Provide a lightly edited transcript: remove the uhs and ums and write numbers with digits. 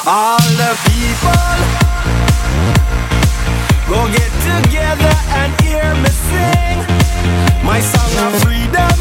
All the people go get together and hear me sing my song of freedom.